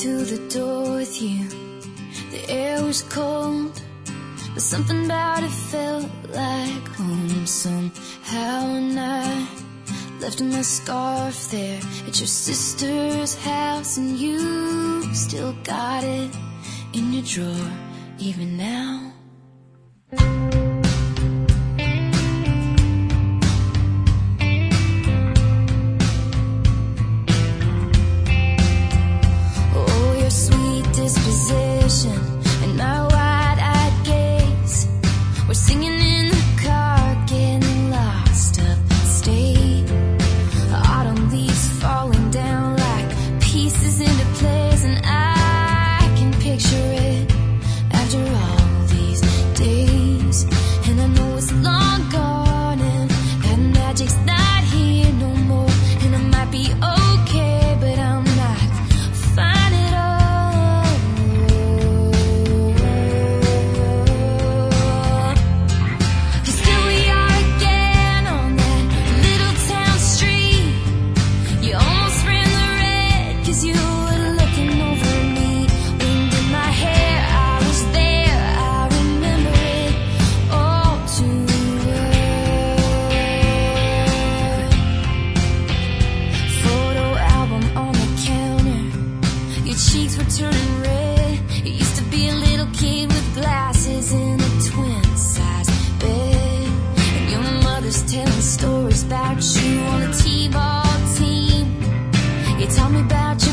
to the door with you. The air was cold, but something about it felt like home somehow. And I left my scarf there at your sister's house, and you still got it in your drawer even now. Oh, your sweet disposition and my wide-eyed gaze were singing in the car, getting lost upstate. Autumn leaves falling down like pieces into place, and I can picture it after all these days. And I know it's long gone and that magic's not here no more, and I might be okay, but I'm not fine at all. 'Cause still we are again on that little town street. You almost ran the red 'cause you were looking over me. Wind in my hair, I was there, I remember it all too well. Photo album on the counter, your cheeks were turning red. You used to be a little kid with glasses in a twin-size bed, and your mother's telling stories about you on a t-ball team. You taught me about your